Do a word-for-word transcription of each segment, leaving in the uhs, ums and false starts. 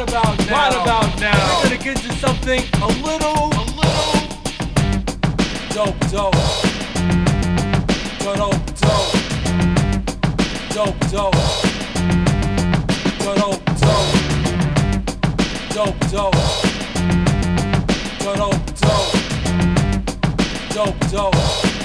about now? Right about now. We're gonna get you something a little, a little dope, dope, dope, dope, dope, dope, dope, dope, dope, dope, dope, dope, dope.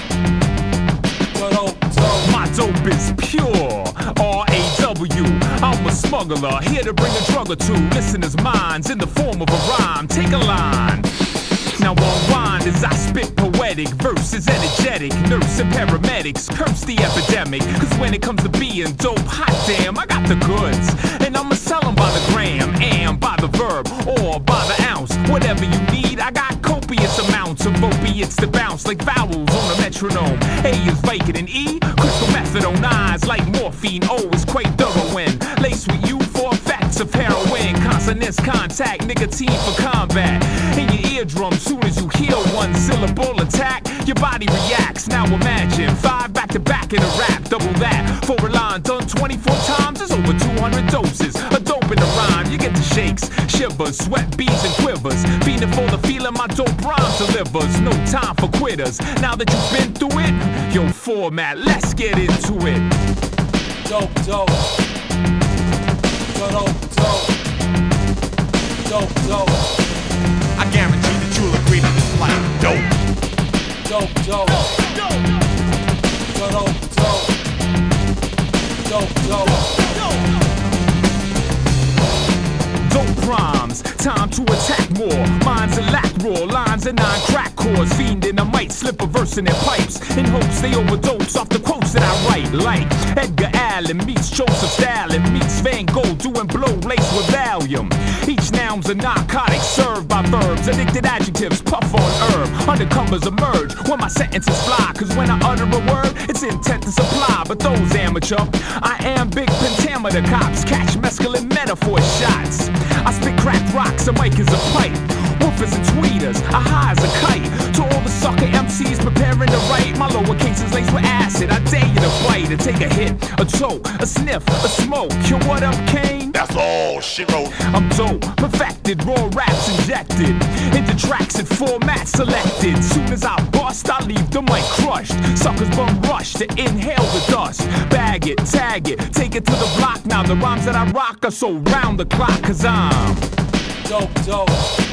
My dope is pure, R A W. I'm a smuggler, here to bring a drug or two. Listeners' minds in the form of a rhyme. Take a line. Now unwind as I spit poetic verses, energetic. Nurse and paramedics curse the epidemic. Cause when it comes to being dope, hot damn, I got the goods. And I'ma sell them by the gram, and by the verb, or by the ounce. Whatever you need, I got copious amounts of opiates to bounce like vowels on a metronome. A is Vicodin, E, crystal methadone. I is like morphine, O is quite heroin. Laced with you for effects of heroin. Consonants contact, nicotine for combat. In your eardrum, soon as you hear one syllable attack, your body reacts. Now imagine five back to back in a rap, double that. For a line done twenty-four times is over two hundred doses. A dope in the rhyme, you get the shakes, shivers, sweat beads and quivers. Feeling for the feeling my dope rhyme delivers. No time for quitters. Now that you've been through it, yo format, let's get into it. Dope, dope, dope, dope, dope, dope. I guarantee that you'll agree to this like dope. Dope, dope, dope, dope, dope, dope. Dope rhymes, time to attack more. Minds a lack raw, lines and nine crack chords. Fiending, I might slip a verse in their pipes in hopes they overdose off the quotes that I write. Like Edgar Allan meets Joseph Stalin meets Van Gogh doing blow laced with Valium. Each noun's a narcotic served by verbs. Addicted adjectives puff on herb. Undercovers emerge when my sentences fly. Cause when I utter a word, it's intent to supply. But those amateur, I am big pentameter cops. Catch mescaline metaphor shots. I spit crack rocks, a mic is a pipe. Woofers and tweeters, a high as a kite. To all the sucker M Cs preparing to write, my lowercase is laced with acid. I dare you to bite, to take a hit, a toke, a sniff, a smoke. Yo, what up, Kane? That's all she wrote. I'm dope, perfected, raw raps injected into tracks and formats selected. Soon as I bust, I leave the mic crushed. Suckers bum rush to inhale the dust. Bag it, tag it, take it to the block. Now the rhymes that I rock are so round the clock. Cause I'm dope, dope,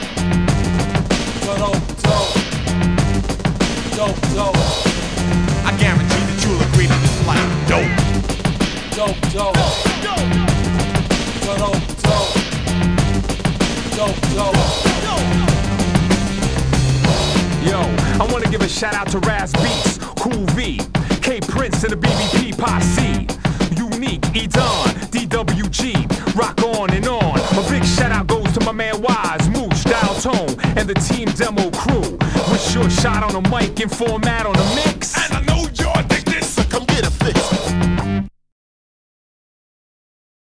dope, dope, dope, dope. I guarantee that you'll agree to this like dope. Dope, dope, dope, dope, dope, dope. Yo, I wanna give a shout out to Raz Beats, Cool V, K Prince and the B B P Posse, Unique, Edon, D W G, rock on and on. A big shout out goes to my man Wise, Mooch, Dial Tone, and the Team Demo crew. With your shot on the mic and format on the mix.